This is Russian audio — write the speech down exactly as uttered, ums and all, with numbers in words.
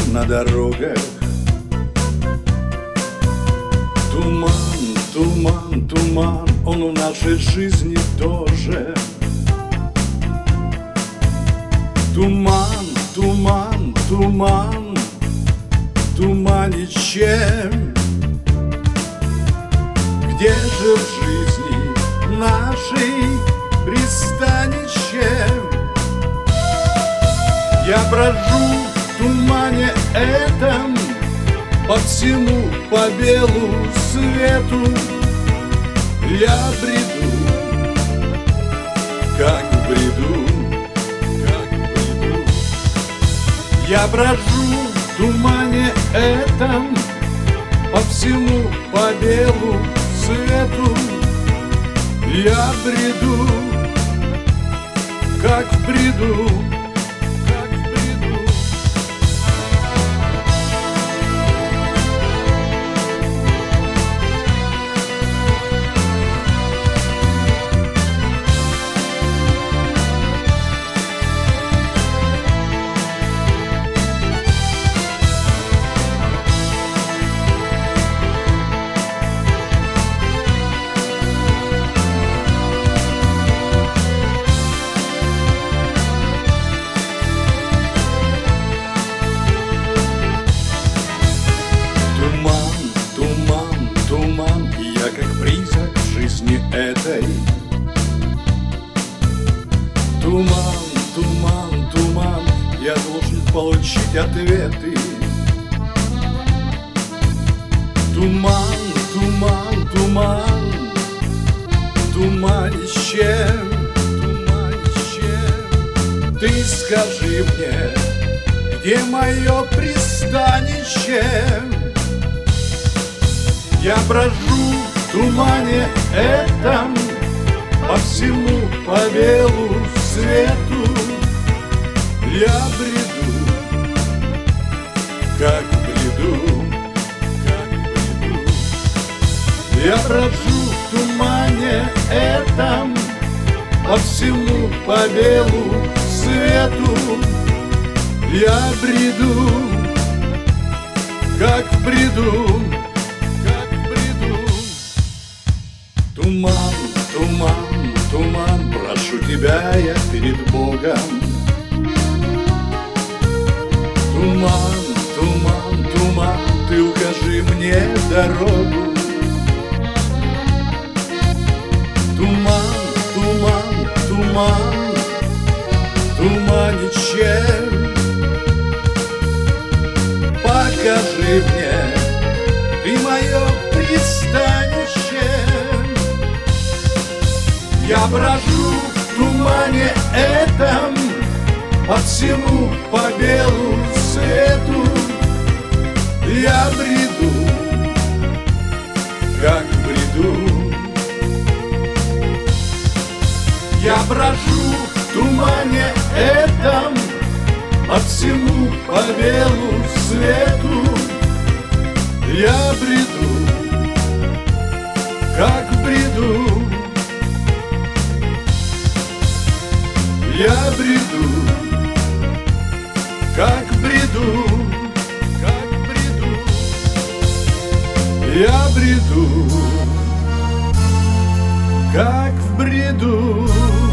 на дорогах. Туман, туман, туман, он в нашей жизни тоже. Туман, туман, туман, туманит чем. Где же в жизни нашей пристанище? Я брожу в тумане этом по всему, по белу свету. Я бреду, как в бреду, как в бреду. Я брожу в тумане этом по всему, по белу свету. Я бреду, как в бреду. Я как призрак в жизни этой. Туман, туман, туман, я должен получить ответы. Туман, туман, туман, туманище, туманище. Ты скажи мне, где мое пристанище? Я брожу в тумане этом по всему, по белу свету. Я бреду, как в бреду, как в бреду. Я брожу в тумане этом по всему, по белу свету. Я бреду, как в бреду. Туман, туман, туман, прошу тебя я перед Богом. Туман, туман, туман, ты укажи мне дорогу. Туман, туман, туман, туманище. Покажи мне ты мое пристанище. Я брожу в тумане этом по всему, по белу свету. Я бреду, как в бреду. Я брожу в тумане этом по всему, по белу свету. Я бреду, как в бреду. Я бреду, как в бреду, как в бреду. Я бреду, как в бреду.